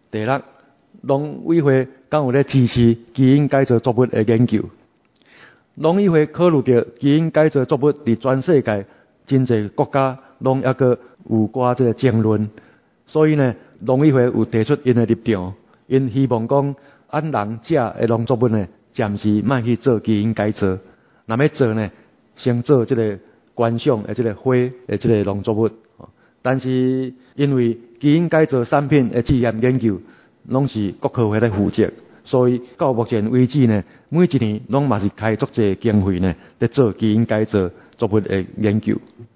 第六，农委会敢有咧支持基因改造作物的研究？农委会考虑到基因改造作物伫全世界真侪国家拢抑个有寡这个争论，所以呢，农委会有提出因的立场，因希望讲按人食的农作物呢，暂时莫去做基因改造，若要做呢，先做这个观赏的这个花的这个农作物。但是因为基因改造产品的试验研究，拢是国科会来负责，所以到目前为止呢，每一年拢嘛是开足侪经费呢，在做基因改造作物的研究。